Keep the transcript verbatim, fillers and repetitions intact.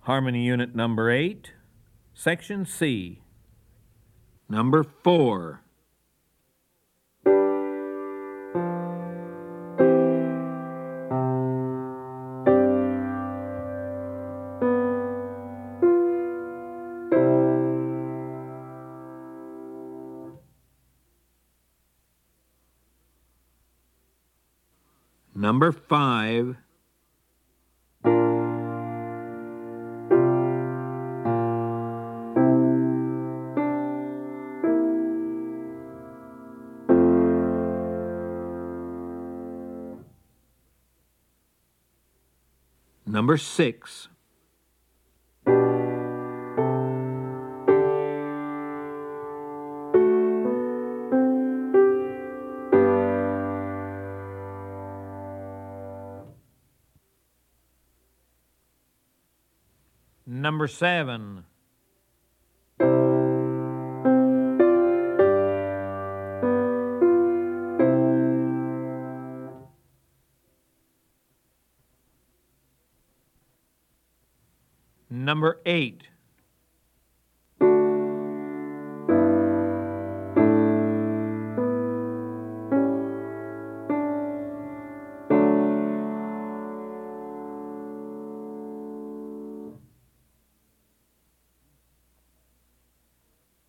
Harmony Unit Number eight, Section C. Number four. Number five. Number six. Number seven. Number eight.